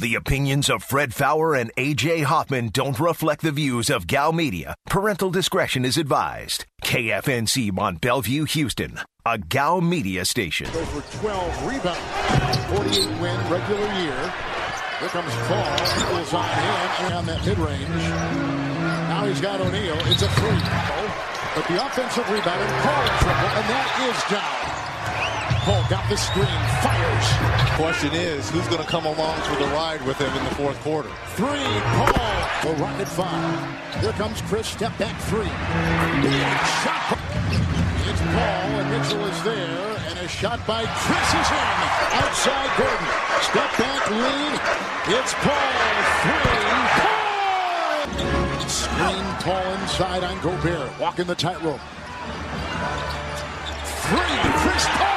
The opinions of Fred Fowler and A.J. Hoffman don't reflect the views of Gal Media. Parental discretion is advised. KFNC Mont Bellevue, Houston, a Gal Media station. Over 12 rebounds, 48-win regular year. Here comes Paul. Eagles on him and that mid-range. Now he's got O'Neal. It's a three. But the offensive rebound and Paul triple, and that is down. Paul got the screen, fires. Question is, who's going to come along for the ride with him in the fourth quarter? Three, Paul. The Rocket 5. Here comes Chris, step back three. Big shot. It's Paul, and Mitchell is there, and a shot by Chris is in. Outside Gordon. Step back lead. It's Paul. Three. Paul. Screen Paul inside on Gobert. Walking the tightrope. Three. Chris Paul.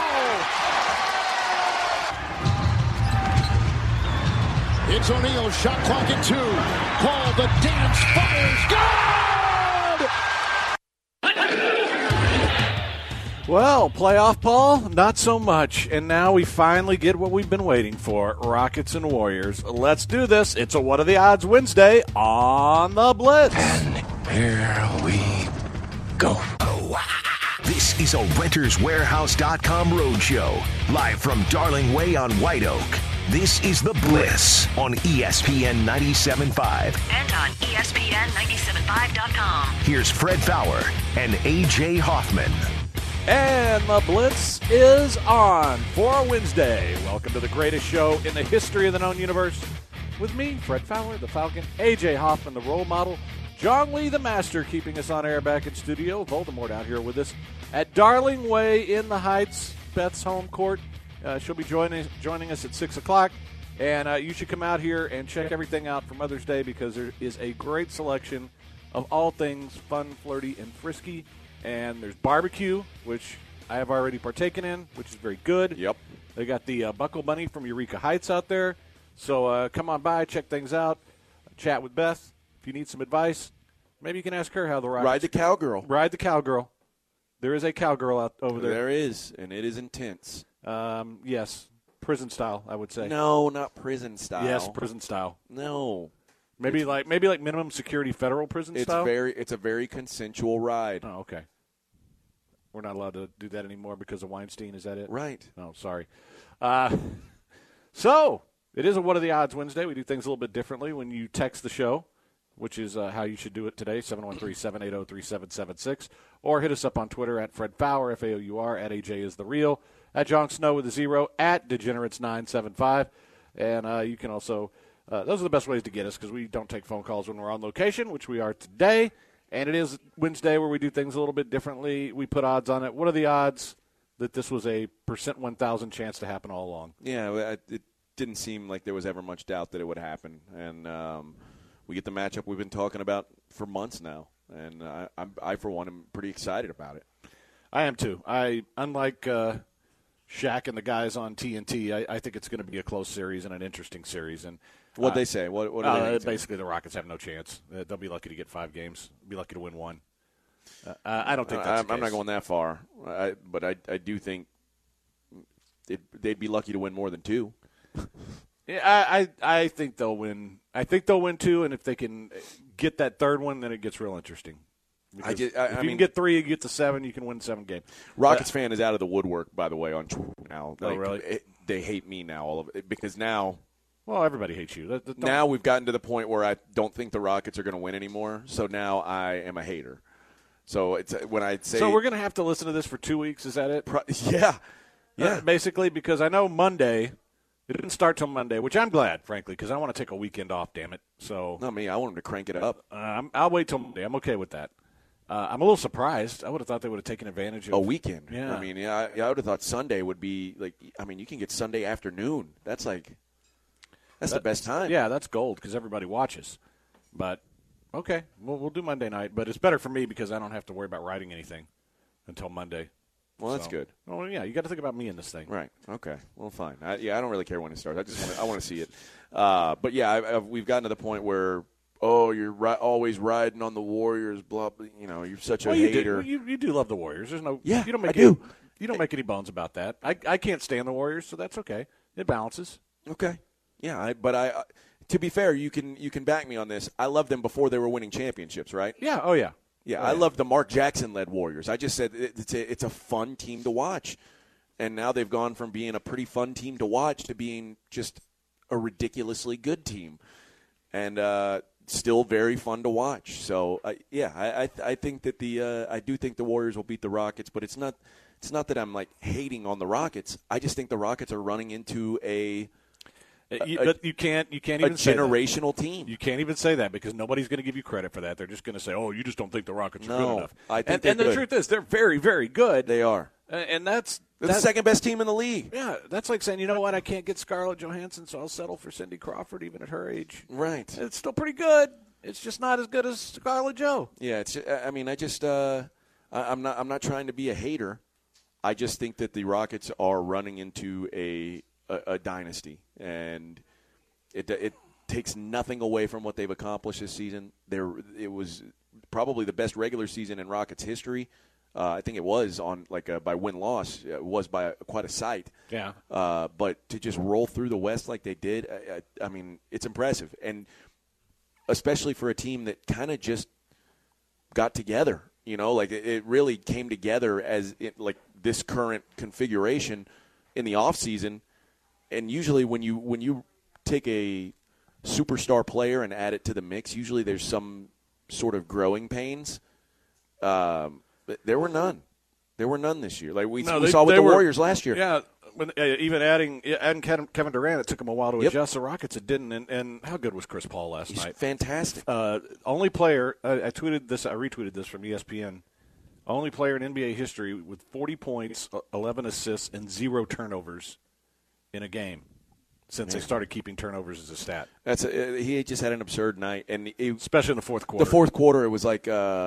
It's O'Neal, shot clock at 2. Paul, the dance, fires, good! Well, playoff Paul, not so much. And now we finally get what we've been waiting for, Rockets and Warriors. Let's do this. It's a What Are the Odds Wednesday on the Blitz. And here we go. This is a RentersWarehouse.com roadshow, live from Darling Way on White Oak. This is The Bliss on ESPN 97.5. And on ESPN975.com. Here's Fred Fowler and A.J. Hoffman. And the Blitz is on for Wednesday. Welcome to the greatest show in the history of the known universe. With me, Fred Fowler, the Falcon, A.J. Hoffman, the role model, John Lee, the master, keeping us on air back in studio. Voldemort out here with us at Darling Way in the Heights, Beth's home court. She'll be joining us at 6 o'clock. And you should come out here and check everything out for Mother's Day because there is a great selection of all things fun, flirty, and frisky. And there's barbecue, which I have already partaken in, which is very good. Yep. They got the Buckle Bunny from Eureka Heights out there. So come on by, check things out, chat with Beth. If you need some advice, maybe you can ask her how the Rockets. Ride the cowgirl. Ride the cowgirl. There is a cowgirl out over there. There is, and it is intense. Yes, prison style, I would say. No, not prison style. Yes, prison style. No. Maybe like minimum security federal prison style? It's a very consensual ride. Oh, okay. We're not allowed to do that anymore because of Weinstein, is that it? Right. Oh, sorry. So, it is a What Are the Odds Wednesday. We do things a little bit differently when you text the show, which is how you should do it today, 713-780-3776. Or hit us up on Twitter at Fred Fowler, F-A-O-U-R, at AJ is the real, at Jon Snow with a 0, at Degenerates975. And you can also, those are the best ways to get us because we don't take phone calls when we're on location, which we are today. And it is Wednesday where we do things a little bit differently. We put odds on it. What are the odds that this was a % 1,000 chance to happen all along? Yeah, it didn't seem like there was ever much doubt that it would happen. And we get the matchup we've been talking about for months now. And I for one, am pretty excited about it. I am too. Unlike Shaq and the guys on TNT, I think it's going to be a close series and an interesting series. And what'd they say? What are they basically, the Rockets have no chance. They'll be lucky to get 5 games. Be lucky to win 1. I don't think that's the case. I'm not going that far, but I do think they'd be lucky to win more than 2. Yeah, I think they'll win. I think they'll win 2, and if they can get that third one, then it gets real interesting. If you can get 3, you get to 7, you can win 7 games. Rockets fan is out of the woodwork, by the way, on Twitter now. Oh, really? They hate me now, all of it, because now. Well, everybody hates you. Now we've gotten to the point where I don't think the Rockets are going to win anymore. So now I am a hater. So it's when I say. So we're going to have to listen to this for 2 weeks. Is that it? Yeah. Basically, because I know Monday. It didn't start till Monday, which I'm glad, frankly, because I want to take a weekend off. Damn it! So not me. I want them to crank it up. I'll wait till Monday. I'm okay with that. I'm a little surprised. I would have thought they would have taken advantage of a weekend. Yeah. I mean, I would have thought Sunday would be like. I mean, you can get Sunday afternoon. That's the best time. Yeah, that's gold because everybody watches. But okay, we'll do Monday night. But it's better for me because I don't have to worry about writing anything until Monday. Well, that's good. Well, yeah, you got to think about me in this thing. Right. Okay. Well, fine. I don't really care when it starts. I want to see it. But yeah, we've gotten to the point where you're always riding on the Warriors. Blah. Blah, you're such a hater. You do love the Warriors. There's no. Yeah, you don't make I do. You don't make any bones about that. I can't stand the Warriors, so that's okay. It balances. Okay. Yeah, but to be fair, you can back me on this. I loved them before they were winning championships, right? Yeah. Oh yeah. Yeah, I love the Mark Jackson-led Warriors. I just said it's a fun team to watch, and now they've gone from being a pretty fun team to watch to being just a ridiculously good team, and still very fun to watch. So I think that I do think the Warriors will beat the Rockets, but it's not that I'm like hating on the Rockets. I just think the Rockets are running into But you can't even say generational team. You can't even say that because nobody's going to give you credit for that. They're just going to say, "Oh, you just don't think the Rockets are good enough." I think and the truth is, they're very, very good. They are, and they're the second best team in the league. Yeah, that's like saying, you know what, I can't get Scarlett Johansson, so I'll settle for Cindy Crawford, even at her age. Right. It's still pretty good. It's just not as good as Scarlett Jo. Yeah, I'm not trying to be a hater. I just think that the Rockets are running into a dynasty, and it takes nothing away from what they've accomplished this season. It was probably the best regular season in Rockets history. I think it was on by win-loss. It was by quite a sight. Yeah. But to just roll through the West like they did, I mean, it's impressive, and especially for a team that kind of just got together. You know, like it really came together as this current configuration in the offseason. And usually when you take a superstar player and add it to the mix, usually there's some sort of growing pains. But there were none. There were none this year. Like we saw with the Warriors last year. Yeah, even adding Kevin Durant, it took him a while to adjust. The Rockets, it didn't. And how good was Chris Paul last night? Fantastic. Only player, I tweeted this, I retweeted this from ESPN, only player in NBA history with 40 points, 11 assists, and 0 turnovers in a game since they started keeping turnovers as a stat. He just had an absurd night, and especially in the fourth quarter. The fourth quarter, it was like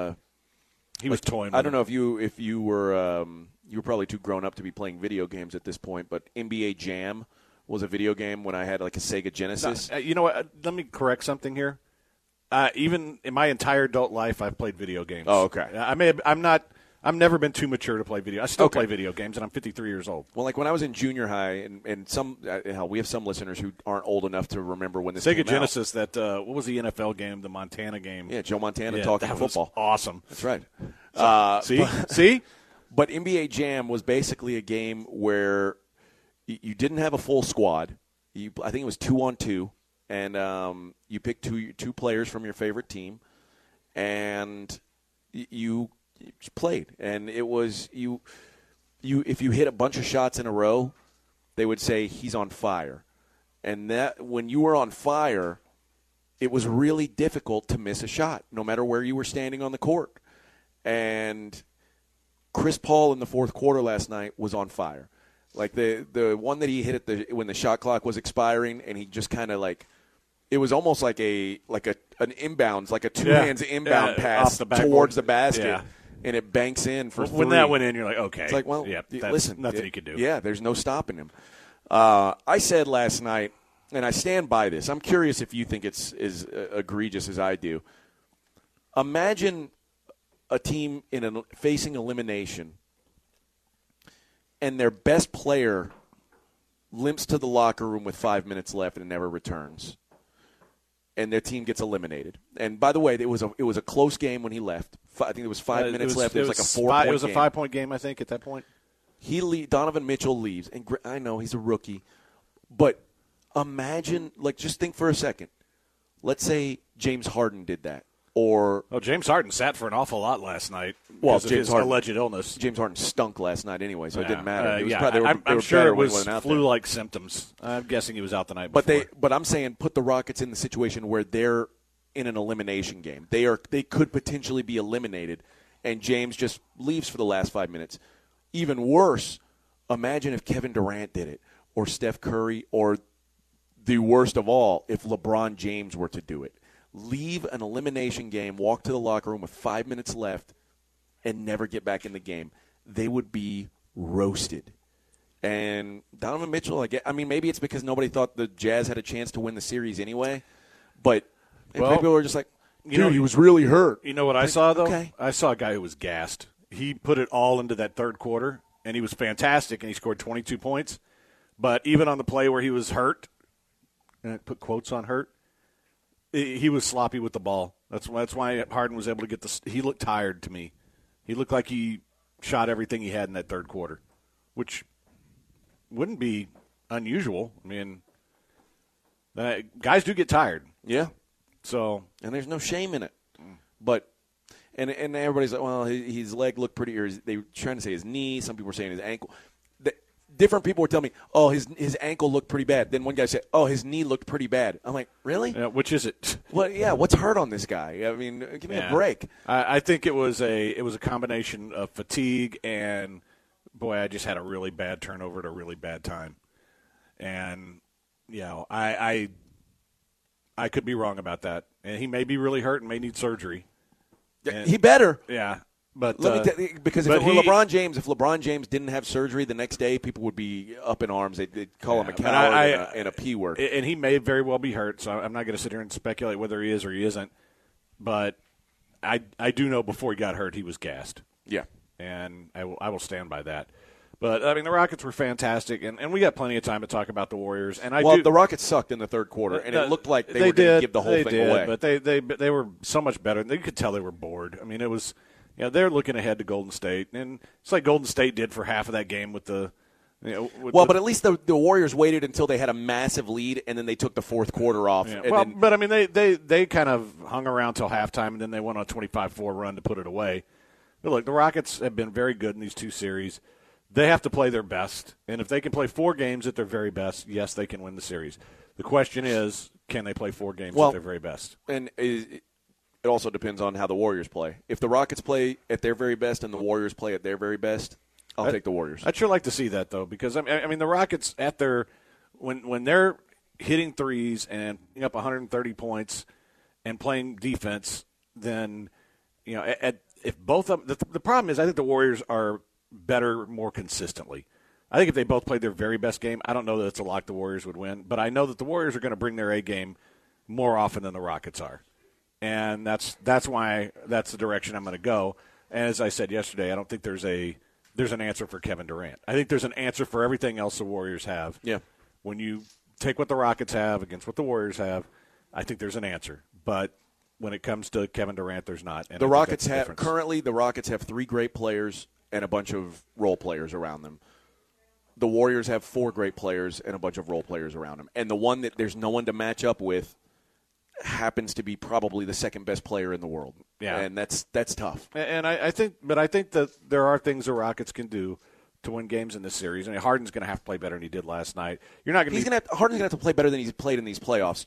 he was toying. I don't know if you were you were probably too grown up to be playing video games at this point, but NBA Jam was a video game when I had like a Sega Genesis. You know what? Let me correct something here. Even in my entire adult life, I've played video games. Oh, okay. I've never been too mature to play video. I still play video games, and I'm 53 years old. Well, like when I was in junior high, and some we have some listeners who aren't old enough to remember when this Sega came Genesis. out. That what was the NFL game? The Montana game. Yeah, Joe Montana talking that football. Was awesome. That's right. See. But NBA Jam was basically a game where you didn't have a full squad. I think it was 2-on-2, and you picked two players from your favorite team, and you played. And it was you if you hit a bunch of shots in a row, they would say he's on fire. And that when you were on fire, it was really difficult to miss a shot, no matter where you were standing on the court. And Chris Paul in the fourth quarter last night was on fire. Like the one that he hit when the shot clock was expiring, and he just kind of it was almost like an inbounds, like a two-hands inbound pass towards the basket, and it banks in for three. When that went in, you're like, okay. It's like, well, listen, nothing you can do. Yeah, there's no stopping him. I said last night, and I stand by this. I'm curious if you think it's as egregious as I do. Imagine a team facing elimination, and their best player limps to the locker room with 5 minutes left and never returns, and their team gets eliminated. And by the way, it was a close game when he left. I think there was 5 minutes left. It was like a 4-point game. It was a 5-point game, I think, at that point. Donovan Mitchell leaves, and I know he's a rookie, but imagine, just think for a second. Let's say James Harden did that. James Harden sat for an awful lot last night because of his alleged illness. James Harden stunk last night anyway, so it didn't matter. I'm sure it was flu-like symptoms. I'm guessing he was out the night before. But I'm saying put the Rockets in the situation where they're in an elimination game. They could potentially be eliminated, and James just leaves for the last 5 minutes. Even worse, imagine if Kevin Durant did it, or Steph Curry, or the worst of all, if LeBron James were to do it. Leave an elimination game, walk to the locker room with 5 minutes left, and never get back in the game. They would be roasted. And Donovan Mitchell, maybe it's because nobody thought the Jazz had a chance to win the series anyway, but people were just like, dude, he was really hurt. You know what I saw, though? Okay. I saw a guy who was gassed. He put it all into that third quarter, and he was fantastic, and he scored 22 points. But even on the play where he was hurt, and I put quotes on hurt, he was sloppy with the ball. That's why Harden was able to get he looked tired to me. He looked like he shot everything he had in that third quarter, which wouldn't be unusual. I mean, guys do get tired. Yeah. So, and there's no shame in it. But and everybody's like, well, his leg looked pretty, or they were trying to say his knee. Some people were saying his ankle. Different people were telling me, oh, his ankle looked pretty bad. Then one guy said, oh, his knee looked pretty bad. I'm like, really? Yeah, which is it? Well, yeah, what's hurt on this guy? I mean, give me a break. I think it was a combination of fatigue and, boy, I just had a really bad turnover at a really bad time. And, I could be wrong about that. And he may be really hurt and may need surgery. And, he better. Yeah. But because if it were LeBron James, if LeBron James didn't have surgery the next day, people would be up in arms. They'd call him a coward and a P word. And he may very well be hurt, so I'm not going to sit here and speculate whether he is or he isn't. But I do know before he got hurt, he was gassed. Yeah. And I will stand by that. But, I mean, the Rockets were fantastic, and we got plenty of time to talk about the Warriors. And the Rockets sucked in the third quarter, and it looked like they were going to give the whole thing away. But they were so much better. You could tell they were bored. I mean, it was – they're looking ahead to Golden State, and it's like Golden State did for half of that game with the. But at least the Warriors waited until they had a massive lead, and then they took the fourth quarter off. Yeah. But I mean, they kind of hung around till halftime, and then they went on a 25-4 run to put it away. But look, the Rockets have been very good in these two series. They have to play their best, and if they can play 4 games at their very best, yes, they can win the series. The question is, can they play 4 games at their very best? And it also depends on how the Warriors play. If the Rockets play at their very best and the Warriors play at their very best, I'll take the Warriors. I'd sure like to see that, though, because, I mean, the Rockets at their when they're hitting threes and putting up 130 points and playing defense, then, if both of them – the problem is I think the Warriors are better more consistently. I think if they both played their very best game, I don't know that it's a lock the Warriors would win, but I know that the Warriors are going to bring their A game more often than the Rockets are. And that's why that's the direction I'm going to go. And as I said yesterday, I don't think there's an answer for Kevin Durant. I think there's an answer for everything else the Warriors have. Yeah. When you take what the Rockets have against what the Warriors have, I think there's an answer. But when it comes to Kevin Durant, there's not. And the Rockets have 3 great players and a bunch of role players around them. The Warriors have 4 great players and a bunch of role players around them. And the one that there's no one to match up with happens to be probably the second best player in the world. Yeah. And that's tough. And I think that there are things the Rockets can do to win games in this series. I mean, Harden's going to have to play better than he did last night. Harden's going to have to play better than he's played in these playoffs.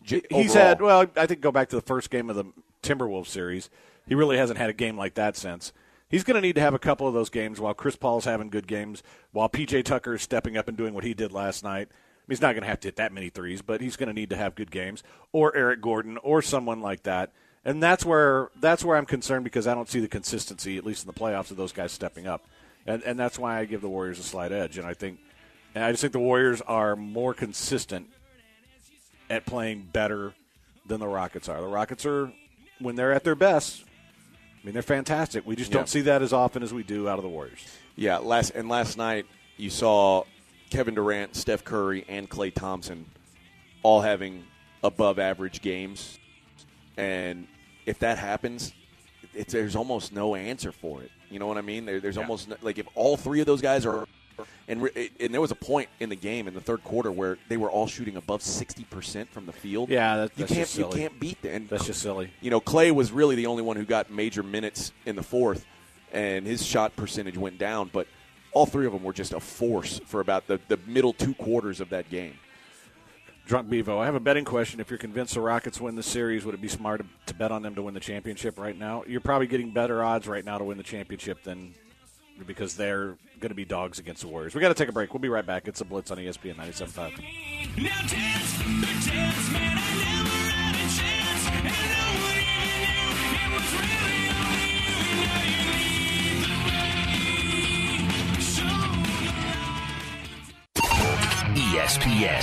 I think go back to the first game of the Timberwolves series. He really hasn't had a game like that since. He's going to need to have a couple of those games while Chris Paul's having good games, while P.J. Tucker is stepping up and doing what he did last night. He's not going to have to hit that many threes, but he's going to need to have good games, or Eric Gordon, or someone like that. And that's where I'm concerned because I don't see the consistency, at least in the playoffs, of those guys stepping up. And that's why I give the Warriors a slight edge. And I just think the Warriors are more consistent at playing better than the Rockets are. The Rockets are, when they're at their best, I mean, they're fantastic. We just don't see that as often as we do out of the Warriors. Yeah, last night you saw Kevin Durant, Steph Curry, and Klay Thompson all having above-average games. And if that happens, there's almost no answer for it. You know what I mean? There's almost – like if all 3 of those guys are – and there was a point in the game in the third quarter where they were all shooting above 60% from the field. Yeah, that's just silly. You can't beat that. That's just silly. Klay was really the only one who got major minutes in the fourth, and his shot percentage went down. But all 3 of them were just a force for about the middle 2 quarters of that game. Drunk Bevo, I have a betting question. If you're convinced the Rockets win the series, would it be smart to bet on them to win the championship right now? You're probably getting better odds right now to win the championship than because they're going to be dogs against the Warriors. We got to take a break. We'll be right back. It's a Blitz on ESPN 97.5. ESPN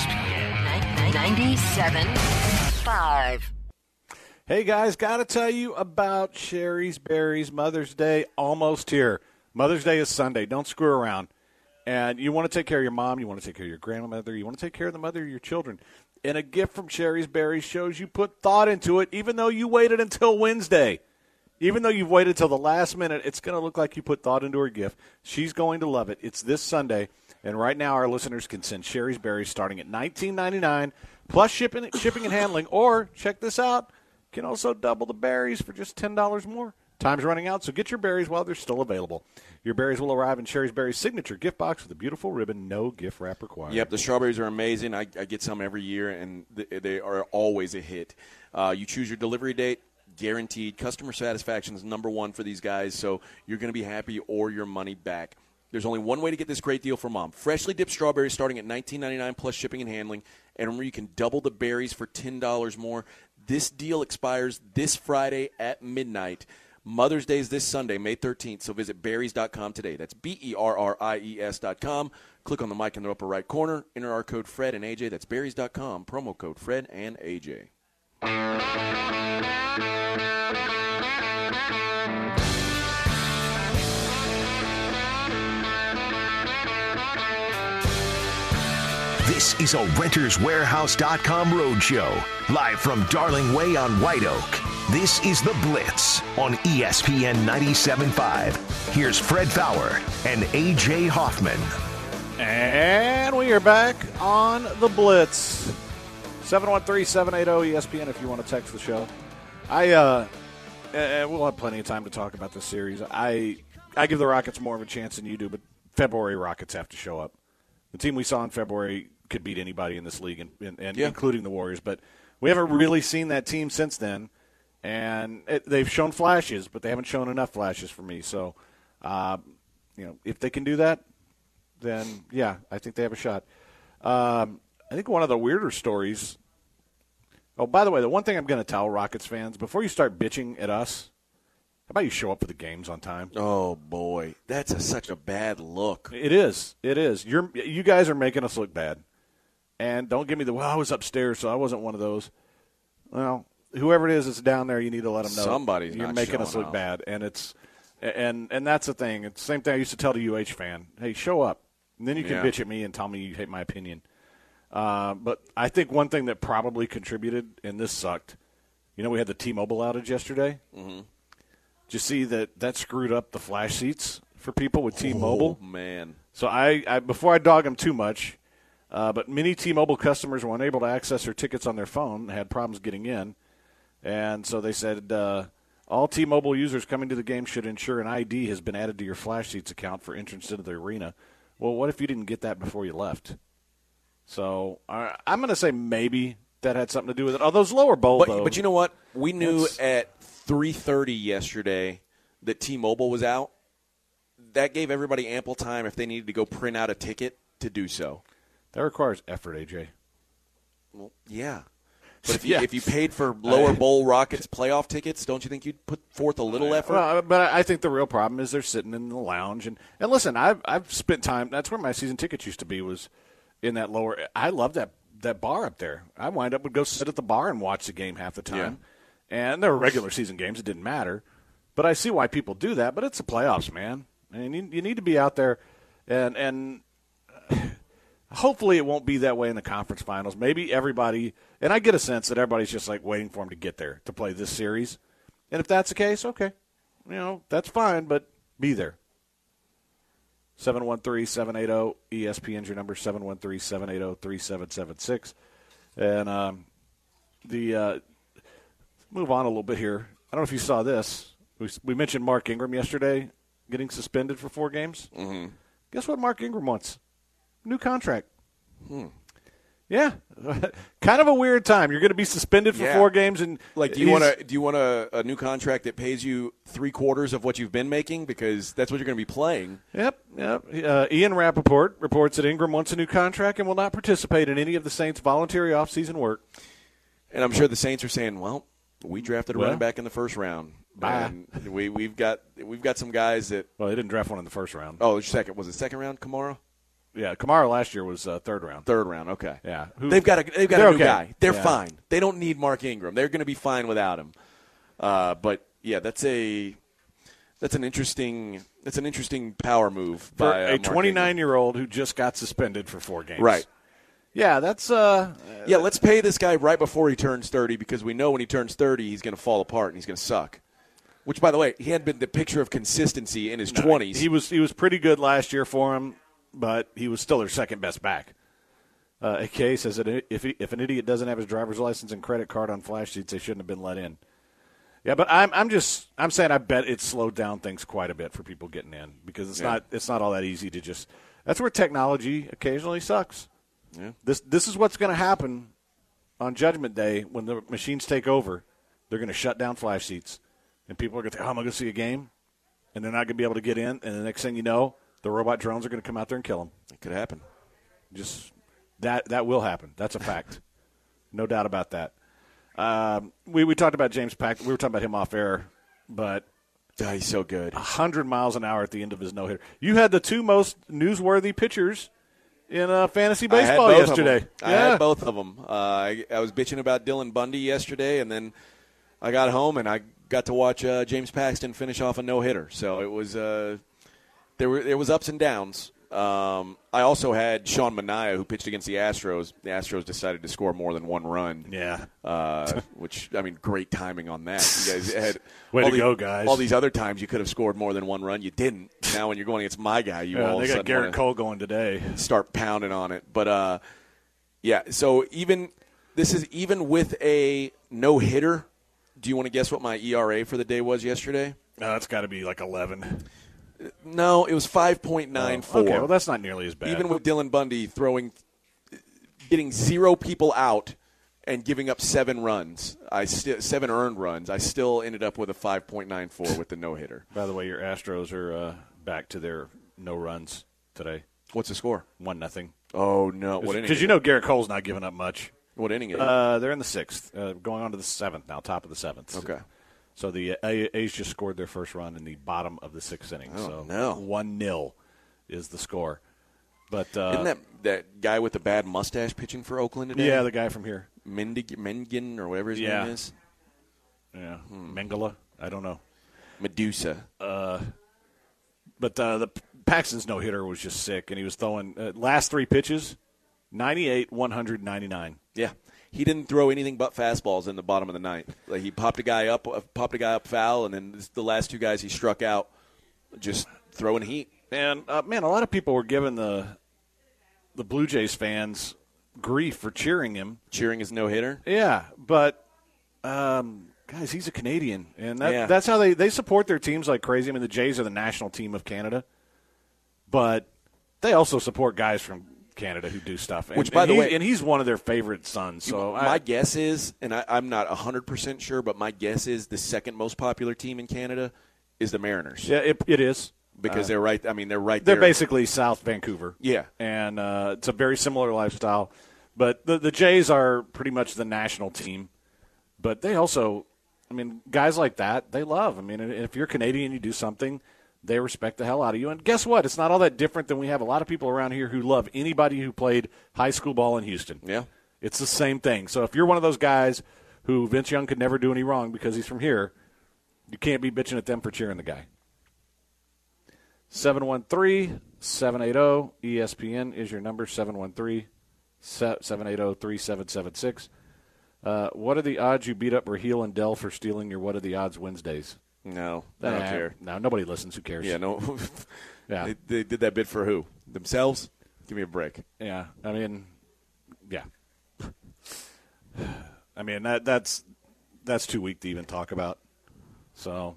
97.5. Hey guys, got to tell you about Sherry's Berries Mother's Day almost here. Mother's Day is Sunday. Don't screw around. And you want to take care of your mom, you want to take care of your grandmother, you want to take care of the mother of your children. And a gift from Sherry's Berries shows you put thought into it, even though you waited until Wednesday. Even though you've waited till the last minute, it's going to look like you put thought into her gift. She's going to love it. It's this Sunday, and right now our listeners can send Sherry's Berries starting at $19.99 plus shipping and handling. Or, check this out, you can also double the berries for just $10 more. Time's running out, so get your berries while they're still available. Your berries will arrive in Sherry's Berries' signature gift box with a beautiful ribbon, no gift wrap required. Yep, the strawberries are amazing. I get some every year, and they are always a hit. You choose your delivery date, guaranteed. Customer satisfaction is number one for these guys, so you're going to be happy or your money back. There's only one way to get this great deal for Mom. Freshly dipped strawberries starting at $19.99 plus shipping and handling. And remember, you can double the berries for $10 more. This deal expires this Friday at midnight. Mother's Day is this Sunday, May 13th, so visit berries.com today. That's BERRIES.com. Click on the mic in the upper right corner. Enter our code Fred and AJ. That's berries.com. Promo code Fred and AJ. This is a RentersWarehouse.com roadshow, live from Darling Way on White Oak. This is The Blitz on ESPN 97.5. Here's Fred Fowler and A.J. Hoffman. And we are back on The Blitz. 713-780-ESPN if you want to text the show. We'll have plenty of time to talk about this series. I give the Rockets more of a chance than you do, but February Rockets have to show up. The team we saw in February could beat anybody in this league, and including the Warriors. But we haven't really seen that team since then. And they've shown flashes, but they haven't shown enough flashes for me. So, if they can do that, then, yeah, I think they have a shot. I think one of the weirder stories – oh, by the way, the one thing I'm going to tell Rockets fans, before you start bitching at us, how about you show up for the games on time? Oh, boy. That's such a bad look. It is. It is. You guys are making us look bad. And don't give me I was upstairs, so I wasn't one of those. Well – whoever it is that's down there, you need to let them know. Somebody's You're not making us showing look up. bad, and and that's the thing. It's the same thing I used to tell the UH fan. Hey, show up, and then you can bitch at me and tell me you hate my opinion. But I think one thing that probably contributed, and this sucked. We had the T-Mobile outage yesterday. Mm-hmm. Did you see that screwed up the flash seats for people with T-Mobile? Oh man! So I before I dog them too much, but many T-Mobile customers were unable to access their tickets on their phone, had problems getting in. And so they said all T-Mobile users coming to the game should ensure an ID has been added to your Flash Seats account for entrance into the arena. Well, what if you didn't get that before you left? So I'm going to say maybe that had something to do with it. Oh, those lower bowl, though. But you know what? We knew at 3:30 yesterday that T-Mobile was out. That gave everybody ample time if they needed to go print out a ticket to do so. That requires effort, AJ. Well, yeah. But if you paid for lower bowl Rockets playoff tickets, don't you think you'd put forth a little effort? Well, but I think the real problem is they're sitting in the lounge. And listen, I've spent time – that's where my season tickets used to be, was in that lower – I love that bar up there. I would go sit at the bar and watch the game half the time. Yeah. And there were regular season games. It didn't matter. But I see why people do that. But it's the playoffs, man. And you need to be out there and hopefully it won't be that way in the conference finals. Maybe everybody – and I get a sense that everybody's just like waiting for him to get there to play this series. And if that's the case, okay. That's fine, but be there. 713-780-ESPN's your number, 713-780-3776. And move on a little bit here. I don't know if you saw this. We mentioned Mark Ingram yesterday getting suspended for 4 games. Mm-hmm. Guess what Mark Ingram wants? New contract. Yeah, kind of a weird time. You're going to be suspended for 4 games, and do you want a new contract that pays you 3/4 of what you've been making, because that's what you're going to be playing? Yep. Ian Rappaport reports that Ingram wants a new contract and will not participate in any of the Saints' voluntary offseason work. And I'm sure the Saints are saying, "Well, we drafted a running back in the first round. Bye. And we've got some guys that." Well, they didn't draft one in the first round. Oh, second. Was it second round? Kamara. Yeah, Kamara last year was third round. Third round, okay. Yeah, they've got a new guy. They're yeah. fine. They don't need Mark Ingram. They're going to be fine without him. But yeah, that's an interesting power move for by a 29-year-old who just got suspended for 4 games. Right. Yeah, that's yeah, let's pay this guy right before he turns 30 because we know when he turns 30 he's going to fall apart and he's going to suck. Which, by the way, he had been the picture of consistency in his 20s. He was pretty good last year for him, but he was still their second best back. AK says that if an idiot doesn't have his driver's license and credit card on flash sheets, they shouldn't have been let in. Yeah, but I'm saying I bet it slowed down things quite a bit for people getting in because it's not all that easy to just. That's where technology occasionally sucks. Yeah. This is what's going to happen on Judgment Day when the machines take over. They're going to shut down flash sheets. And people are going to think, am I going to see a game? And they're not going to be able to get in. And the next thing you know, the robot drones are going to come out there and kill them. It could happen. Just that will happen. That's a fact. No doubt about that. We talked about James Paxton. We were talking about him off air. But he's so good. 100 miles an hour at the end of his no-hitter. You had the two most newsworthy pitchers in fantasy baseball yesterday. I had both of them. I was bitching about Dylan Bundy yesterday, and then I got home and I got to watch James Paxton finish off a no-hitter. So it was there was ups and downs. I also had Sean Manaea, who pitched against the Astros. The Astros decided to score more than one run. Yeah. Which, I mean, great timing on that. You guys had Way to go, guys. All these other times you could have scored more than one run. You didn't. Now when you're going against my guy, you all they of a got sudden Garrett Cole going today. Start pounding on it. But, yeah, so this is even with a no-hitter. Do you want to guess what my ERA for the day was yesterday? That's got to be like 11. No, it was 5.94. Okay, well, that's not nearly as bad. Even with Dylan Bundy getting 0 people out and giving up 7 runs, 7 earned runs, I still ended up with a 5.94 with the no-hitter. By the way, your Astros are back to their no runs today. What's the score? 1-0. Oh, no. Because you know Garrett Cole's not giving up much. What inning is it? They're in the 6th, going on to the 7th now, top of the 7th. Okay. So the A's just scored their first run in the bottom of the 6th inning. Oh, so no. 1-0 is the score. But isn't that guy with the bad mustache pitching for Oakland today? Yeah, the guy from here. Mengen or whatever his name is? Yeah. Mengele? I don't know. Medusa. But the Paxton's no-hitter was just sick, and he was throwing last 3 pitches, 98, 100, 99. Yeah. He didn't throw anything but fastballs in the bottom of the ninth. Like he popped a guy up foul, and then the last 2 guys he struck out just throwing heat. And, a lot of people were giving the Blue Jays fans grief for cheering him. Cheering his no-hitter? Yeah, but, guys, he's a Canadian, and that's how they support their teams like crazy. I mean, the Jays are the national team of Canada, but they also support guys from Canada who do stuff. Which, by the way, and he's one of their favorite sons. So my guess is, and I'm not 100% sure, but my guess is the second most popular team in Canada is the Mariners. Yeah, it is. Because they're right. I mean, they're right there. there. They're basically South Vancouver. Yeah, and it's a very similar lifestyle. But the Jays are pretty much the national team. But they also, I mean, guys like that, they love. I mean, if you're Canadian, you do something, they respect the hell out of you. And guess what? It's not all that different than we have a lot of people around here who love anybody who played high school ball in Houston. Yeah. It's the same thing. So if you're one of those guys who Vince Young could never do any wrong because he's from here, you can't be bitching at them for cheering the guy. 713-780-ESPN is your number, 713-780-3776. What are the odds you beat up Raheel and Dell for stealing your What Are the Odds Wednesdays? No, I don't care. No, nobody listens. Who cares? Yeah, no. Yeah. They did that bit for who? Themselves? Give me a break. Yeah, I mean, yeah. I mean, that's too weak to even talk about. So,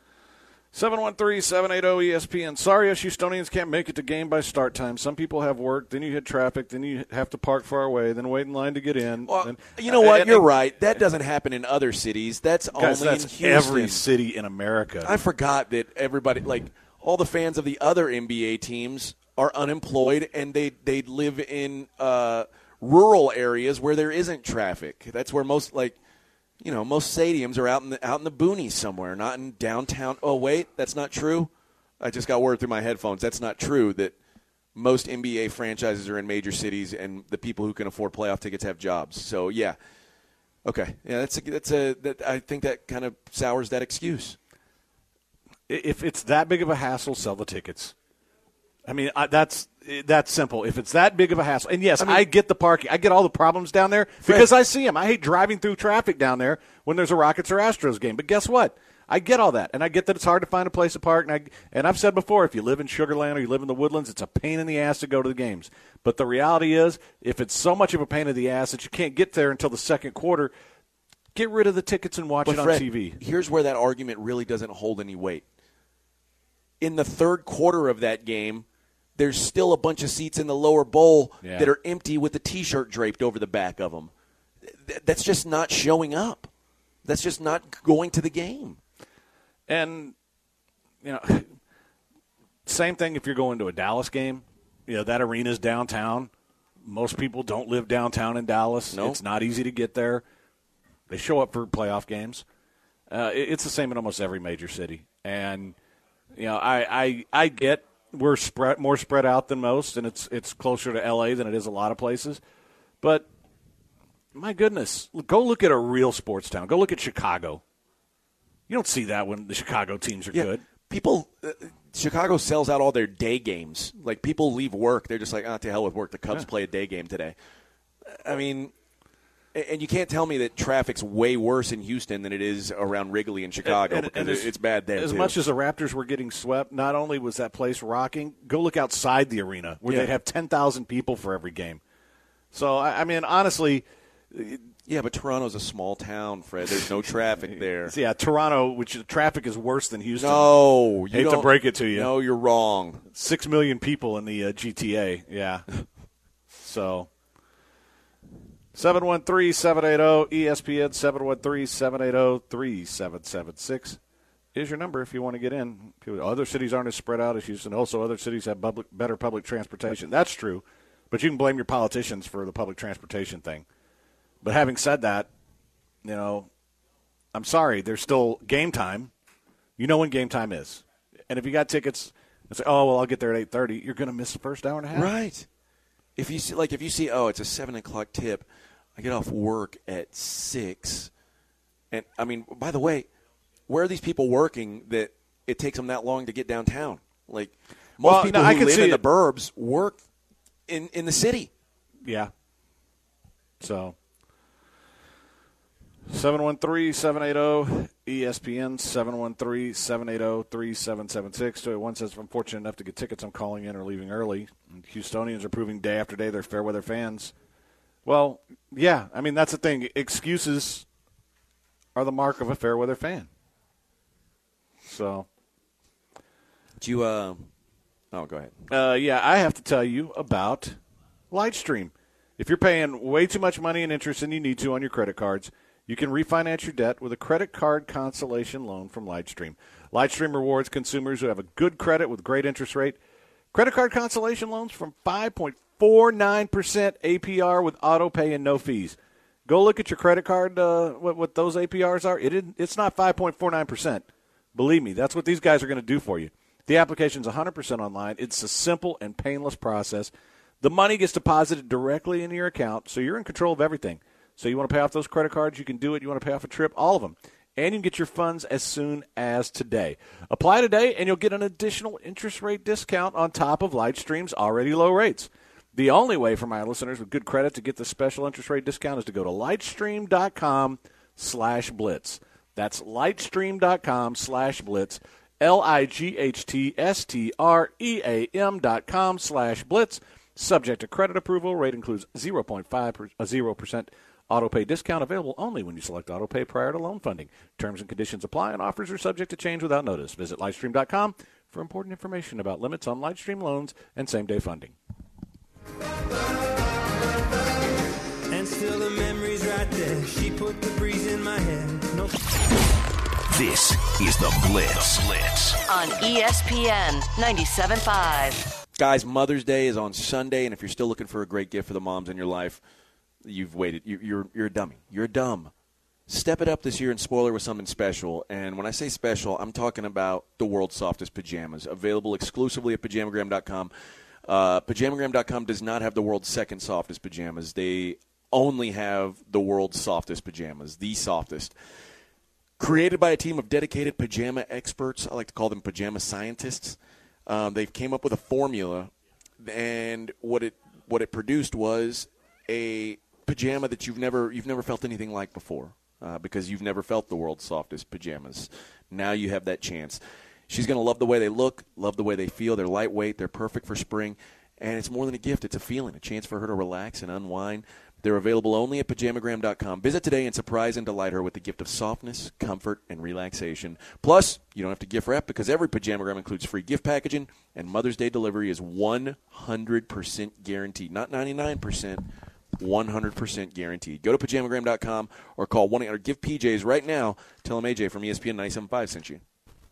713-780-ESPN. Sorry us Houstonians can't make it to game by start time. Some people have work, then you hit traffic, then you have to park far away, then wait in line to get in. Well, you know what? You're right. That doesn't happen in other cities. That's guys, only that's in Houston. Every city in America. I forgot that everybody, like all the fans of the other NBA teams, are unemployed and they live in rural areas where there isn't traffic. That's where most stadiums are out in the boonies somewhere, not in downtown. Oh, wait, that's not true? I just got word through my headphones. That's not true that most NBA franchises are in major cities and the people who can afford playoff tickets have jobs. So, yeah. Okay. Yeah, I think that kind of sours that excuse. If it's that big of a hassle, sell the tickets. I mean, That's simple. If it's that big of a hassle, and yes, I get the parking. I get all the problems down there because I see them. I hate driving through traffic down there when there's a Rockets or Astros game. But guess what? I get all that, and I get that it's hard to find a place to park. And I've said before, if you live in Sugar Land or you live in the Woodlands, it's a pain in the ass to go to the games. But the reality is, if it's so much of a pain in the ass that you can't get there until the second quarter, get rid of the tickets and watch it on TV. Here's where that argument really doesn't hold any weight. In the third quarter of that game, there's still a bunch of seats in the lower bowl that are empty with the T-shirt draped over the back of them. That's just not showing up. That's just not going to the game. And, same thing if you're going to a Dallas game. That arena's downtown. Most people don't live downtown in Dallas. Nope. It's not easy to get there. They show up for playoff games. It's the same in almost every major city. And, I get we're more spread out than most, and it's closer to L.A. than it is a lot of places. But, my goodness, go look at a real sports town. Go look at Chicago. You don't see that when the Chicago teams are good. People, Chicago sells out all their day games. Like, people leave work. They're just like, to hell with work. The Cubs play a day game today. I mean, and you can't tell me that traffic's way worse in Houston than it is around Wrigley in Chicago because it's bad there, As too. much as the Raptors were getting swept, not only was that place rocking, go look outside the arena where they'd have 10,000 people for every game. So, I mean, honestly – yeah, but Toronto's a small town, Fred. There's no traffic there. Yeah, Toronto, which the traffic is worse than Houston. No, hate to break it to you. No, you're wrong. 6 million people in the GTA. Yeah. So 713-780-ESPN 713-780-3776 is your number if you want to get in. Other cities aren't as spread out as Houston. Also, other cities have better public transportation. That's true, but you can blame your politicians for the public transportation thing. But having said that, I'm sorry, there's still game time. You know when game time is. And if you got tickets and say, I'll get there at 8:30, you're going to miss the first hour and a half. Right. If you see, it's a 7 o'clock tip, I get off work at 6. And, I mean, by the way, where are these people working that it takes them that long to get downtown? Like, most people who live in the burbs work in the city. Yeah. So 713-780-ESPN, 713-780-3776. 281 says, if I'm fortunate enough to get tickets, I'm calling in or leaving early. And Houstonians are proving day after day they're fair weather fans. Well, yeah, I mean, that's the thing. Excuses are the mark of a fair weather fan. So. Go ahead. Yeah, I have to tell you about Lightstream. If you're paying way too much money and interest than you need to on your credit cards, you can refinance your debt with a credit card consolation loan from Lightstream. Lightstream rewards consumers who have a good credit with great interest rate. Credit card consolation loans from 5.49% APR with auto pay and no fees. Go look at your credit card, what those APRs are. It's not 5.49%. Believe me, that's what these guys are going to do for you. The application's 100% online. It's a simple and painless process. The money gets deposited directly into your account, so you're in control of everything. So you want to pay off those credit cards, you can do it. You want to pay off a trip, all of them. And you can get your funds as soon as today. Apply today, and you'll get an additional interest rate discount on top of Lightstream's already low rates. The only way for my listeners with good credit to get the special interest rate discount is to go to lightstream.com/blitz. That's lightstream.com/blitz. lightstream.com/blitz. Subject to credit approval. Rate includes 0% auto pay discount available only when you select auto pay prior to loan funding. Terms and conditions apply, and offers are subject to change without notice. Visit lightstream.com for important information about limits on Lightstream loans and same-day funding. And still the memories right there. She put the breeze in my head. No. This is the Blitz. On ESPN 97.5. Guys, Mother's Day is on Sunday, and if you're still looking for a great gift for the moms in your life, you've waited. You're a dummy. You're dumb. Step it up this year and spoil her with something special. And when I say special, I'm talking about the world's softest pajamas, available exclusively at Pajamagram.com. Pajamagram.com does not have the world's second softest pajamas. They only have the world's softest pajamas, the softest. Created by a team of dedicated pajama experts. I like to call them pajama scientists. They came up with a formula and what it produced was a pajama that you've never felt anything like before, because you've never felt the world's softest pajamas. Now you have that chance. She's going to love the way they look, love the way they feel. They're lightweight. They're perfect for spring. And it's more than a gift. It's a feeling, a chance for her to relax and unwind. They're available only at pajamagram.com. Visit today and surprise and delight her with the gift of softness, comfort, and relaxation. Plus, you don't have to gift wrap because every Pajamagram includes free gift packaging, and Mother's Day delivery is 100% guaranteed. Not 99%, 100% guaranteed. Go to pajamagram.com or call 1-800-GIVE-PJs right now. Tell them AJ from ESPN 97.5 sent you.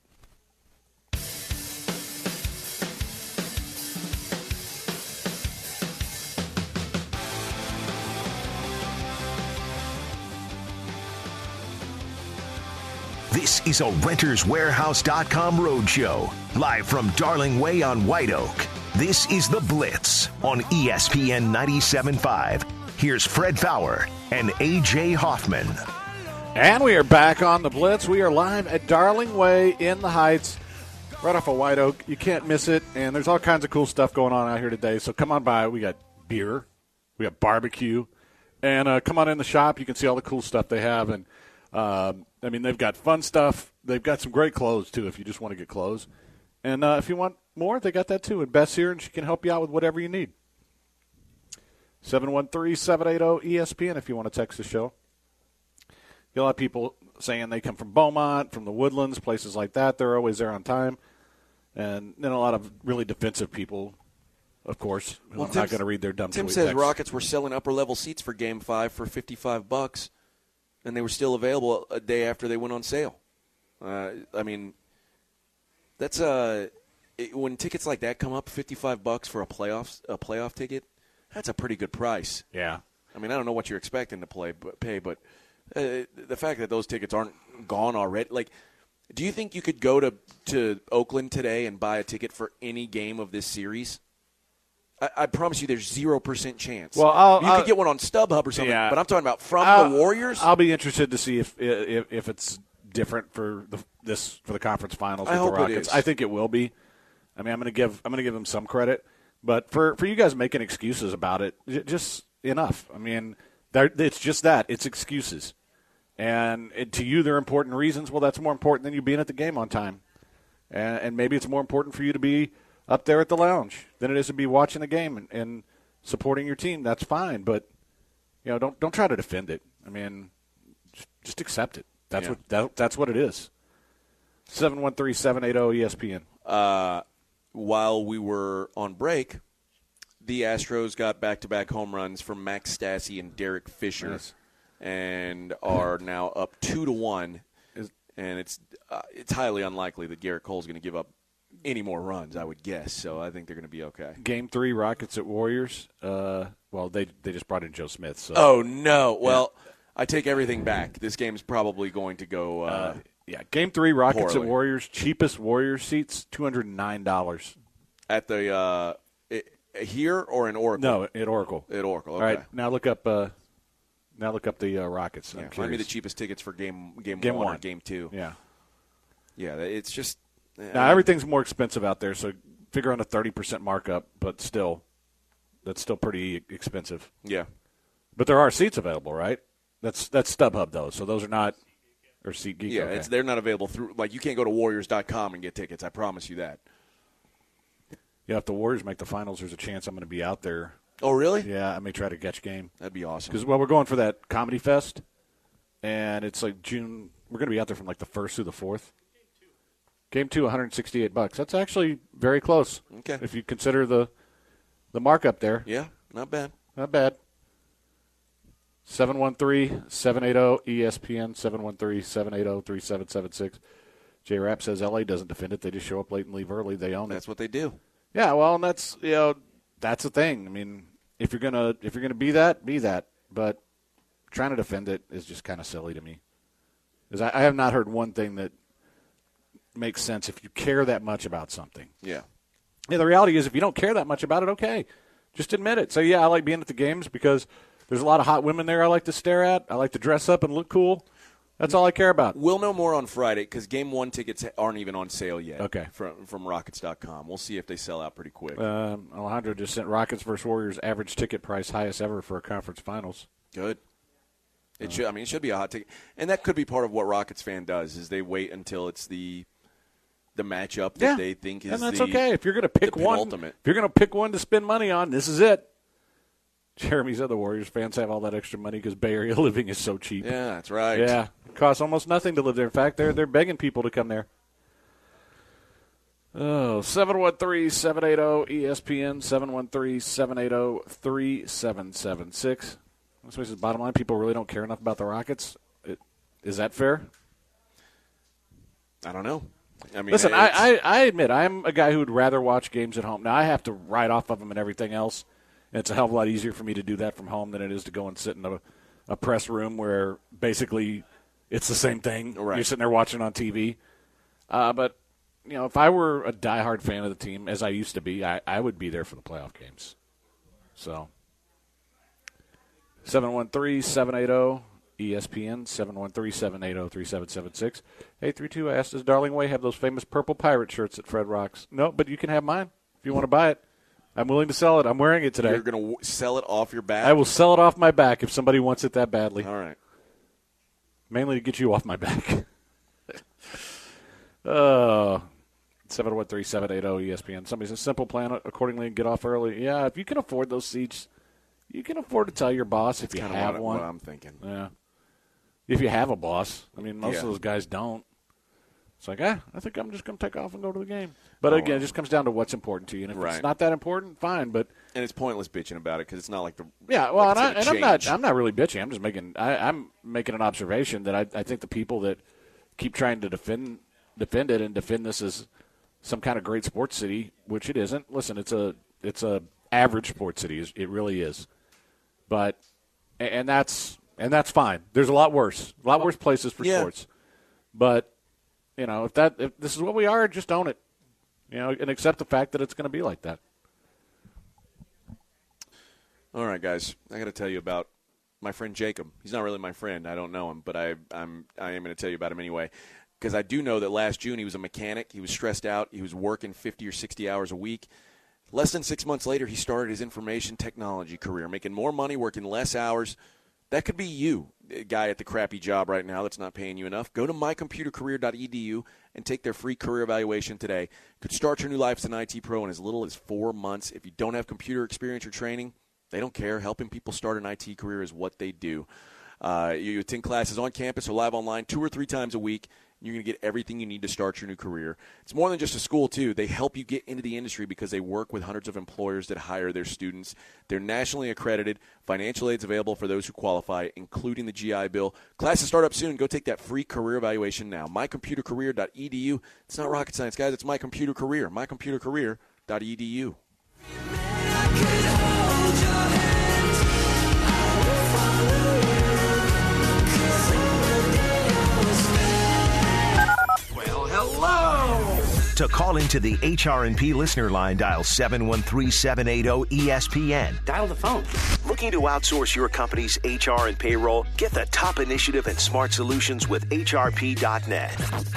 This is a RentersWarehouse.com roadshow, live from Darling Way on White Oak. This is The Blitz on ESPN 97.5. Here's Fred Fowler and AJ Hoffman. And we are back on The Blitz. We are live at Darling Way in the Heights, right off of White Oak. You can't miss it, and there's all kinds of cool stuff going on out here today. So come on by. We got beer. We got barbecue. And come on in the shop. You can see all the cool stuff they have. And I mean, they've got fun stuff. They've got some great clothes, too, if you just want to get clothes. And if you want more, they got that, too. And Beth's here, and she can help you out with whatever you need. 713-780-ESPN if you want to text the show. You'll have people saying they come from Beaumont, from the Woodlands, places like that. They're always there on time. And then a lot of really defensive people, of course, who are not going to read their dumb Tim tweet says text. Rockets were selling upper-level seats for Game 5 for $55. And they were still available a day after they went on sale. I mean, that's when tickets like that come up, $55 for a playoff ticket. That's a pretty good price. Yeah. I mean, I don't know what you're expecting to pay, but the fact that those tickets aren't gone already, like, do you think you could go to Oakland today and buy a ticket for any game of this series? I promise you there's 0% chance. Well, you could get one on StubHub or something, yeah. but I'm talking about from the Warriors. I'll be interested to see if it's different for the conference finals with the Rockets. It is. I think it will be. I mean, I'm going to give them some credit, but for you guys making excuses about it, just enough. I mean, it's just that. It's excuses. And to you, they're important reasons. Well, that's more important than you being at the game on time. And maybe it's more important for you to be up there at the lounge than it is to be watching the game and supporting your team. That's fine, but don't try to defend it. I mean, just accept it. That's what it is. 713-780-ESPN. While we were on break, the Astros got back-to-back home runs from Max Stassi and Derek Fisher, nice. And are now up 2-1. And it's highly unlikely that Garrett Cole's going to give up any more runs, I would guess. So I think they're going to be okay. Game 3, Rockets at Warriors. Well, they just brought in Joe Smith. So. Oh, no. Well, I take everything back. This game's probably going to go Game 3, Rockets poorly. at Warriors. Cheapest Warriors seats, $209. At the here or in Oracle? No, at Oracle. At Oracle, okay. All right, now look up the Rockets. Yeah, find me the cheapest tickets for game one or game 2. Yeah. Yeah, it's just now everything's more expensive out there, so figure on a 30% markup, but still, that's still pretty expensive. Yeah. But there are seats available, right? That's StubHub though, so those are not or SeatGeek. Yeah, okay. they're not available through you can't go to Warriors.com and get tickets. I promise you that. Yeah, if the Warriors make the finals, there's a chance I'm going to be out there. Oh, really? Yeah, I may try to catch game. That'd be awesome. Because we're going for that Comedy Fest, and it's like June. We're going to be out there from like the 1st through the 4th. Game 2, $168. That's actually very close. Okay. If you consider the markup there. Yeah, not bad. Not bad. 713-780-ESPN, 713-780-3776. J-Rap says L.A. doesn't defend it. They just show up late and leave early. They own it. That's what they do. Yeah, well, and that's that's the thing. I mean, if you're gonna be that. But trying to defend it is just kind of silly to me. Because I have not heard one thing that makes sense if you care that much about something. Yeah. Yeah, the reality is if you don't care that much about it, okay. Just admit it. Say, yeah, I like being at the games because there's a lot of hot women there I like to stare at. I like to dress up and look cool. That's all I care about. We'll know more on Friday because Game 1 tickets aren't even on sale yet. Okay. From Rockets.com. We'll see if they sell out pretty quick. Alejandro just sent Rockets versus Warriors average ticket price highest ever for a conference finals. Good. It should be a hot ticket. And that could be part of what Rockets fan does is they wait until it's the matchup that they think is and that's okay. If you're going to pick one, penultimate. If you're going to pick one to spend money on, this is it. Jeremy said the Warriors fans have all that extra money because Bay Area living is so cheap. Yeah, that's right. Yeah, it costs almost nothing to live there. In fact, they're begging people to come there. Oh, 713-780-ESPN, 713-780-3776. This is bottom line. People really don't care enough about the Rockets. Is that fair? I don't know. I mean, listen, I admit I'm a guy who would rather watch games at home. Now, I have to write off of them and everything else. And it's a hell of a lot easier for me to do that from home than it is to go and sit in a press room where basically it's the same thing. Right. You're sitting there watching on TV. But, if I were a diehard fan of the team, as I used to be, I would be there for the playoff games. So, 713-780-ESPN, 713-780-3776. 832 asked, does Darling Way have those famous purple pirate shirts that Fred rocks? No, but you can have mine if you want to buy it. I'm willing to sell it. I'm wearing it today. You're going to sell it off your back? I will sell it off my back if somebody wants it that badly. All right. Mainly to get you off my back. 713-780-ESPN. Somebody says, simple plan accordingly and get off early. Yeah, if you can afford those seats, you can afford to tell your boss if you have one. What I'm thinking. Yeah. If you have a boss. I mean, most of those guys don't. It's like, I think I'm just going to take off and go to the game. But again, it just comes down to what's important to you. And if it's not that important, fine. But and it's pointless bitching about it because it's not like the I'm not really bitching. I'm just making I'm making an observation that I think the people that keep trying to defend it and defend this as some kind of great sports city, which it isn't. Listen, it's a average sports city. It really is. But and that's fine. There's a lot worse places for sports. But if this is what we are, just own it. And accept the fact that it's going to be like that. All right, guys. I got to tell you about my friend Jacob. He's not really my friend. I don't know him, but I am going to tell you about him anyway. Because I do know that last June he was a mechanic. He was stressed out. He was working 50 or 60 hours a week. Less than 6 months later, he started his information technology career, making more money, working less hours. That could be you, a guy at the crappy job right now that's not paying you enough. Go to mycomputercareer.edu and take their free career evaluation today. Could start your new life as an IT pro in as little as 4 months. If you don't have computer experience or training, they don't care. Helping people start an IT career is what they do. You attend classes on campus or live online 2 or 3 times a week. You're going to get everything you need to start your new career. It's more than just a school, too. They help you get into the industry because they work with hundreds of employers that hire their students. They're nationally accredited. Financial aid's available for those who qualify, including the GI Bill. Classes start up soon. Go take that free career evaluation now. mycomputercareer.edu. It's not rocket science, guys. It's My Computer Career. mycomputercareer.edu. To call into the HR&P listener line, dial 713-780-ESPN. Dial the phone. Looking to outsource your company's HR and payroll? Get the top initiative and smart solutions with HRP.net.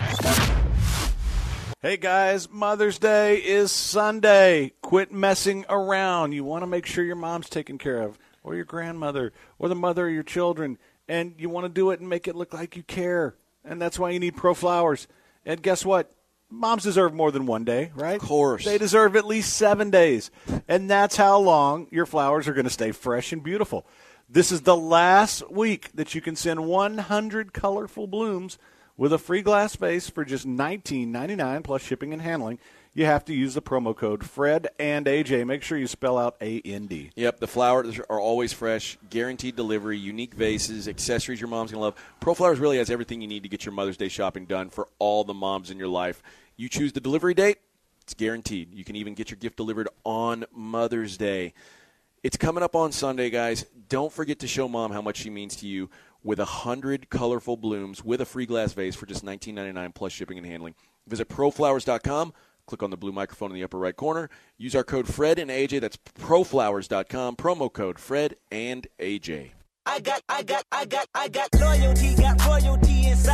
Hey guys, Mother's Day is Sunday. Quit messing around. You want to make sure your mom's taken care of, or your grandmother, or the mother of your children, and you want to do it and make it look like you care. And that's why you need ProFlowers. And guess what? Moms deserve more than 1 day, right? Of course. They deserve at least 7 days. And that's how long your flowers are going to stay fresh and beautiful. This is the last week that you can send 100 colorful blooms with a free glass vase for just $19.99 plus shipping and handling. You have to use the promo code Fred and AJ. Make sure you spell out AND. Yep, the flowers are always fresh, guaranteed delivery, unique vases, accessories your mom's going to love. ProFlowers really has everything you need to get your Mother's Day shopping done for all the moms in your life. You choose the delivery date, it's guaranteed. You can even get your gift delivered on Mother's Day. It's coming up on Sunday, guys. Don't forget to show Mom how much she means to you with 100 colorful blooms with a free glass vase for just $19.99 plus shipping and handling. Visit ProFlowers.com. Click on the blue microphone in the upper right corner. Use our code Fred and AJ. That's ProFlowers.com. Promo code Fred and AJ. I got loyalty inside.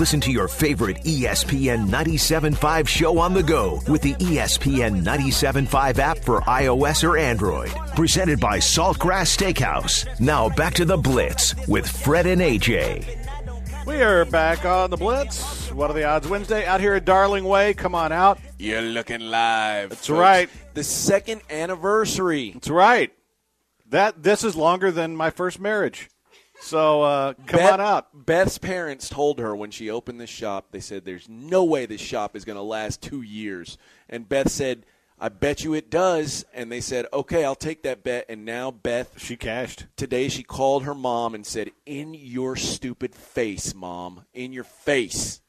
Listen to your favorite ESPN 97.5 show on the go with the ESPN 97.5 app for iOS or Android. Presented by Saltgrass Steakhouse. Now back to the Blitz with Fred and AJ. We are back on the Blitz. What are the odds? Wednesday out here at Darling Way. Come on out. You're looking live. That's right. The second anniversary. That's right. This is longer than my first marriage. So come on out. Beth's parents told her when she opened this shop, they said, there's no way this shop is going to last 2 years. And Beth said, I bet you it does. And they said, okay, I'll take that bet. And now Beth. She cashed. Today she called her mom and said, in your stupid face, Mom. In your face.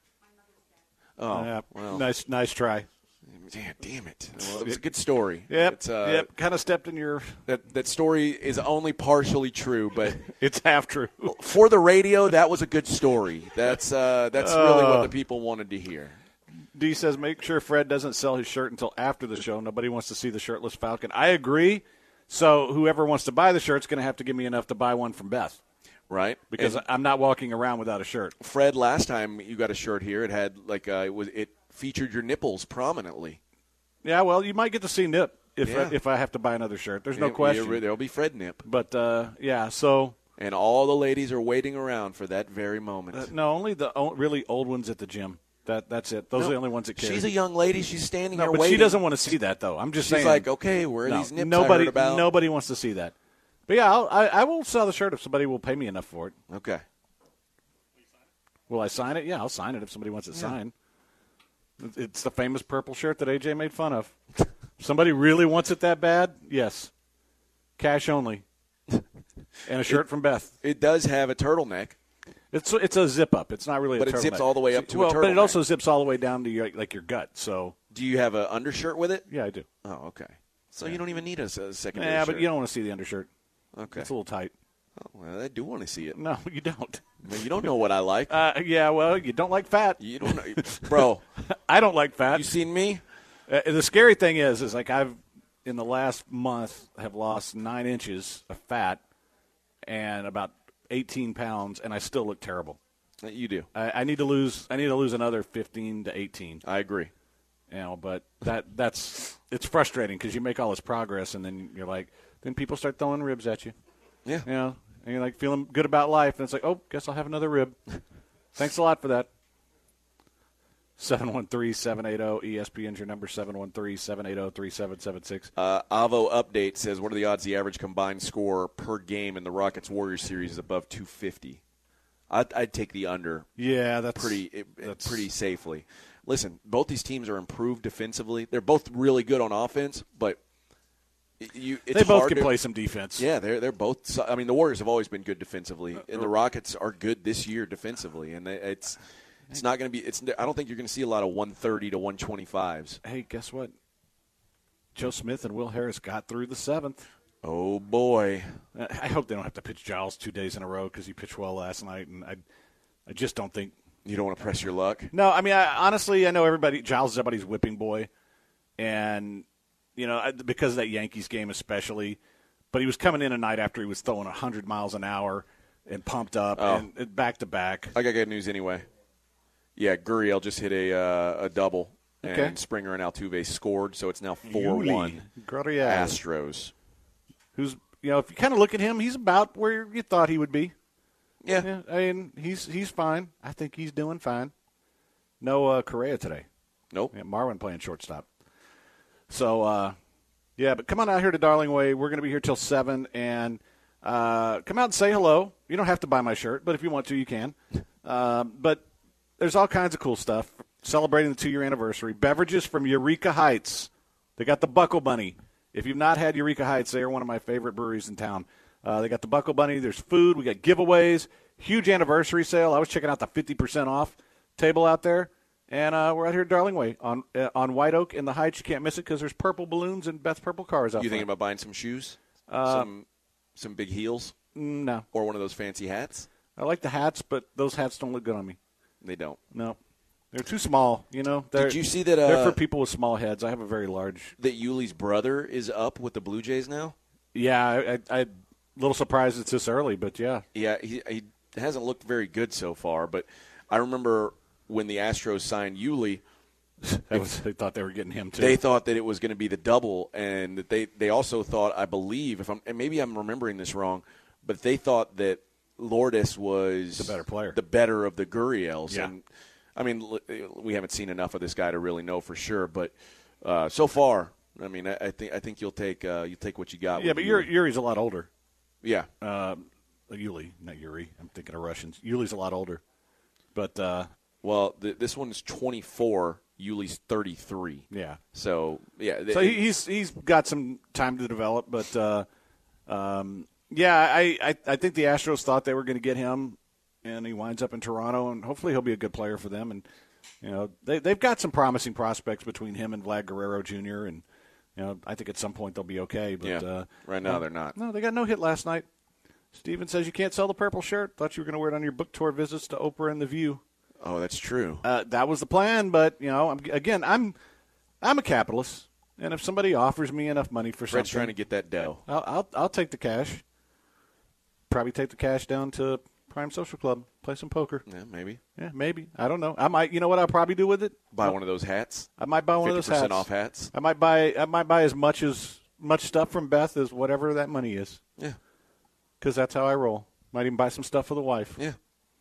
Oh, well. Nice try. Damn it. Well, it was a good story. Yep. Kind of stepped in your. That story is only partially true, but it's half true. For the radio, that was a good story. That's really what the people wanted to hear. D says, make sure Fred doesn't sell his shirt until after the show. Nobody wants to see the shirtless Falcon. I agree. So whoever wants to buy the shirt's going to have to give me enough to buy one from Beth. Right. Because I'm not walking around without a shirt. Fred, last time you got a shirt here, it had it featured your nipples prominently. Yeah, well, you might get to see nip if I have to buy another shirt. There's no question. There'll be Fred nip. But, so. And all the ladies are waiting around for that very moment. No, only the really old ones at the gym. That's it. Those are the only ones that care. She's a young lady. She's standing here but waiting. She doesn't want to see that, though. I'm just saying. She's like, okay, where are these nips I heard about? Nobody wants to see that. But, yeah, I will sell the shirt if somebody will pay me enough for it. Okay. Will I sign it? Yeah, I'll sign it if somebody wants it signed. It's the famous purple shirt that AJ made fun of. Somebody really wants it that bad? Yes. Cash only. And a shirt from Beth. It does have a turtleneck. It's a zip up. It's not really a turtleneck. But it zips all the way up to a turtleneck. But it also zips all the way down to your gut. So. Do you have an undershirt with it? Yeah, I do. Oh, okay. So you don't even need a secondary shirt. Yeah, but you don't want to see the undershirt. Okay. It's a little tight. Oh, well, I do want to see it. No, you don't. Well, you don't know what I like. Yeah, well, you don't like fat. You don't know. Bro. I don't like fat. You seen me? The scary thing is like I've, in the last month, have lost 9 inches of fat and about 18 pounds, and I still look terrible. You do. I need to lose another 15 to 18. I agree. But it's frustrating because you make all this progress, and then you're like, then people start throwing ribs at you. Yeah. And you're like feeling good about life, and it's like, oh, guess I'll have another rib. Thanks a lot for that. 713-780-ESPN's your number, 713-780-3776. Avo Update says, what are the odds the average combined score per game in the Rockets-Warriors series is above 250? I'd take the under. Yeah, that's pretty safely. Listen, both these teams are improved defensively. They're both really good on offense, but they both can play some defense. Yeah, they're both. I mean, the Warriors have always been good defensively, and the Rockets are good this year defensively. And it's not going to be. I don't think you're going to see a lot of 130 to 125s. Hey, guess what? Joe Smith and Will Harris got through the 7th. Oh boy! I hope they don't have to pitch Giles 2 days in a row because he pitched well last night, and I just don't think. You don't want to press your luck? No, I mean, honestly, I know Giles is everybody's whipping boy, and because of that Yankees game especially, but he was coming in a night after he was throwing 100 miles an hour and pumped up and back-to-back. I got good news anyway. Yeah, Gurriel just hit a double, and Springer and Altuve scored, so it's now 4-1 Astros. Who's, if you kind of look at him, he's about where you thought he would be. Yeah. I mean, he's fine. I think he's doing fine. No Correa today. Nope. Yeah, Marwin playing shortstop. So, but come on out here to Darling Way. We're going to be here till 7, and come out and say hello. You don't have to buy my shirt, but if you want to, you can. But there's all kinds of cool stuff celebrating the 2-year anniversary. Beverages from Eureka Heights. They got the Buckle Bunny. If you've not had Eureka Heights, they are one of my favorite breweries in town. They got the Buckle Bunny. There's food. We got giveaways. Huge anniversary sale. I was checking out the 50% off table out there. And we're out here at Darling Way on White Oak in the Heights. You can't miss it because there's purple balloons and Beth's purple cars out there. You thinking about buying some shoes? Some big heels? No. Or one of those fancy hats? I like the hats, but those hats don't look good on me. They don't? No. They're too small, Did you see that? They're for people with small heads. I have a very large. That Yuli's brother is up with the Blue Jays now? Yeah, I'm a little surprised it's this early, but yeah. Yeah, he hasn't looked very good so far, but I remember when the Astros signed Yuli, they thought they were getting him too. They thought that it was going to be the double, and that they also thought, I believe, and maybe I'm remembering this wrong, but they thought that Lourdes was the better player, the better of the Gurriels. Yeah. And I mean, we haven't seen enough of this guy to really know for sure, but so far, I mean, I think you'll take what you got. Yeah, but Yuri's a lot older. Yeah, Yuli, not Yuri. I'm thinking of Russians. Yuli's a lot older, but this one's 24. Yuli's 33. Yeah. So yeah. So he's got some time to develop, but I think the Astros thought they were going to get him, and he winds up in Toronto, and hopefully he'll be a good player for them. And they've got some promising prospects between him and Vlad Guerrero Jr. And I think at some point they'll be okay. But right now they're not. No, they got no hit last night. Steven says you can't sell the purple shirt. Thought you were going to wear it on your book tour visits to Oprah and The View. Oh, that's true. That was the plan, but I'm a capitalist, and if somebody offers me enough money for Fred's something, trying to get that dough. I'll take the cash. Probably take the cash down to Prime Social Club, play some poker. Yeah, maybe. Yeah, maybe. I don't know. I might. You know what I'll probably do with it? Buy one of those hats. I might buy one of those hats. 50% off hats. I might buy as much stuff from Beth as whatever that money is. Yeah. Because that's how I roll. Might even buy some stuff for the wife. Yeah.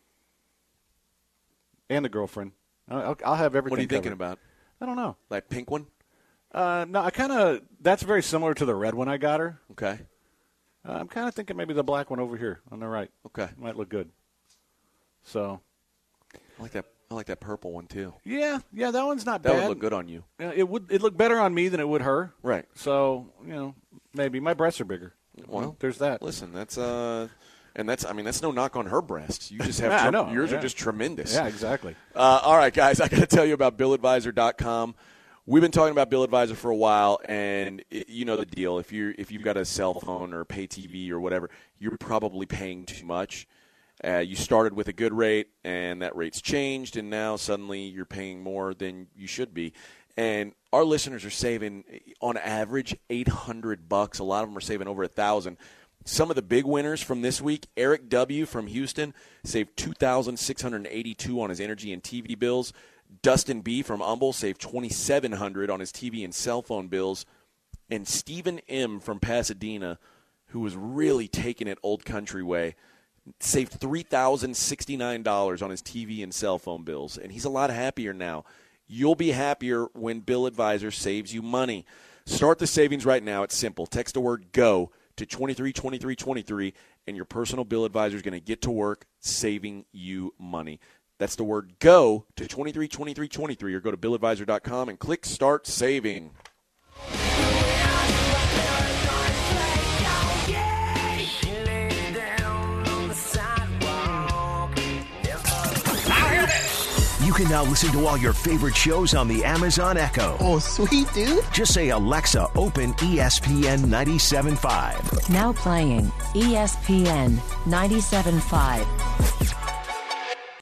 And the girlfriend. I'll have everything. What are you thinking covered. about? I don't know. Like pink one? No, that's very similar to the red one I got her. Okay. I'm kind of thinking maybe the black one over here on the right. Okay. Might look good. So. I like that purple one too. Yeah, that one's not bad. bad. That would look good on you. It'd look better on me than it would her. Right. So, maybe my breasts are bigger. Well, there's that. Listen, that's no knock on her breasts. You just have I know. Yours are just tremendous. Yeah, exactly. All right, guys, I got to tell you about BillAdvisor.com. We've been talking about Bill Advisor for a while, and you know the deal. If you've got a cell phone or pay TV or whatever, you're probably paying too much. You started with a good rate, and that rate's changed, and now suddenly you're paying more than you should be. And our listeners are saving, on average, $800. A lot of them are saving over $1,000. Some of the big winners from this week: Eric W. from Houston saved $2,682 on his energy and TV bills. Dustin B. from Humble saved $2,700 on his TV and cell phone bills. And Stephen M. from Pasadena, who was really taking it old country way, saved $3,069 on his TV and cell phone bills. And he's a lot happier now. You'll be happier when Bill Advisor saves you money. Start the savings right now. It's simple. Text the word GO to 232323, and your personal Bill Advisor is going to get to work saving you money. That's the word GO to 232323, or go to BillAdvisor.com and click Start Saving. You can now listen to all your favorite shows on the Amazon Echo. Oh, sweet, dude. Just say, Alexa, open ESPN 97.5. Now playing ESPN 97.5.